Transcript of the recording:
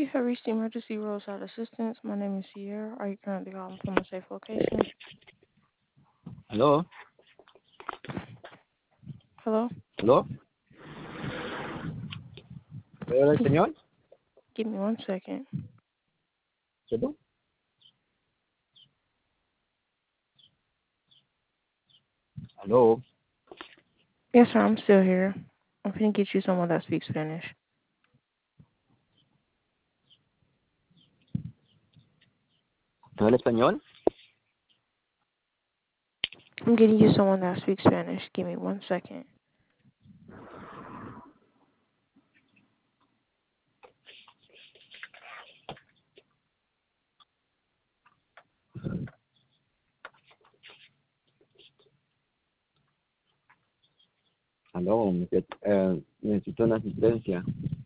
You have reached emergency roadside assistance. My name is Sierra. Are you currently calling from a safe location? ¿Aló? Hello? ¿Aló? ¿Puedo hablar Can you español? give me 1 second? ¿Cierto? ¿Aló? Yes, sir. I'm still here. I'm gonna get you someone that speaks Spanish. ¿Puedo hablar español? I'm getting you someone that speaks Spanish. Give me 1 second. ¿Aló? Necesito una asistencia.